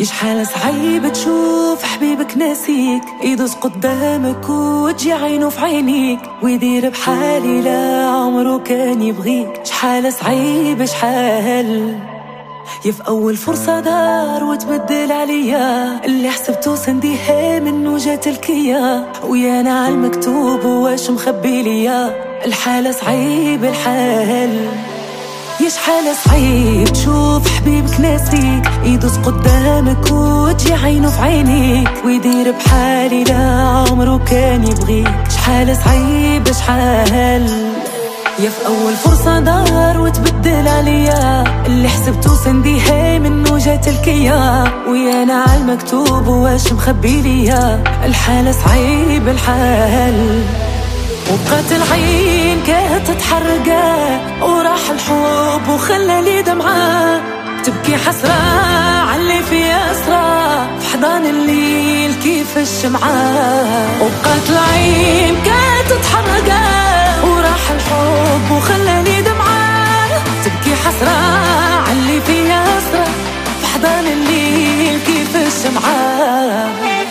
شحال صعيب تشوف حبيبك ناسيك، يدوس قدامك وتجي عينه في عينيك، ويدير بحالي لا عمره كان يبغيك. شحال صعيب شحال في أول فرصة دار وتبدل عليا، اللي حسبتو سنديها منو جات الكيا، ويانا عالمكتوب واش مخبي ليا. الحالة صعيب الحال، شحال صعيب تشوف حبيبك ناسيك، يدوس قدامك وتجي عينه في عينيك، ويدير بحالي لا عمره كان يبغيك. شحال صعيب شحال في أول فرصة دار وتبدل عليا، اللي حسبتو سنديها منو جات الكيا، ويانا عالمكتوب واش مخبي ليا. الحالة صعيب الحال، وبقات العين كانت تتحرقا، وراح الحب وخلى لي دمعة تبكي حسرة عاللي في أسرى في حضان الليل كيف الشمعة. وبقات العين كانت تتحرقا، وراح الحب وخلى لي دمعة تبكي حسرة عاللي في أسرى في حضان الليل كيف الشمعة.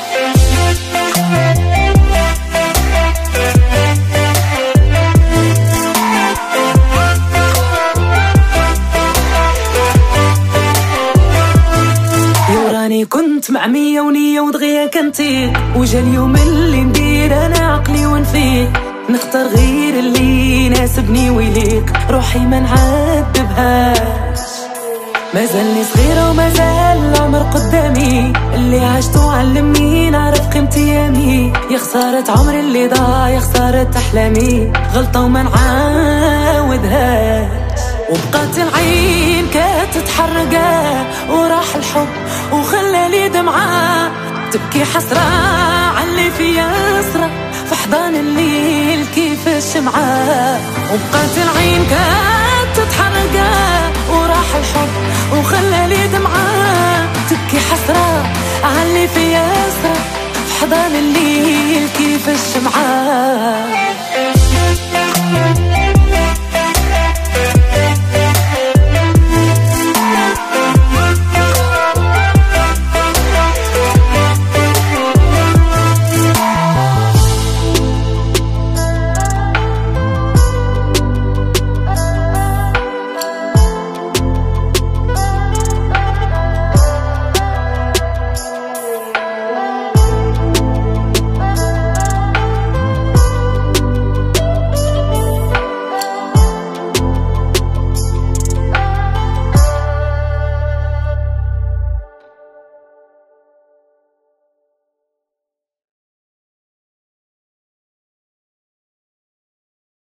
كنت مع مية ونية ودغيا كنتي، وجا اليوم اللي ندير انا عقلي ونفيق، نختار غير اللي يناسبني ويليق، روحي ما نعذبهاش. مازالني صغيرة ومازال العمر قدامي، اللي عشتو علمني نعرف قيمة ايامي، يا خسارة عمري اللي ضاع يا خسارة احلامي، غلطة وما نعاودهاش. وبقات العين كانت تتحرقا، وراح الحب وخلى لي دمعة تبكي حسرة عاللي في أسرى في حضان الليل كيف الشمعة. وبقات العين كانت تتحرقا، وراح الحب وخلى لي دمعة تبكي حسرة عاللي في أسرى في حضان الليل كيف الشمعة.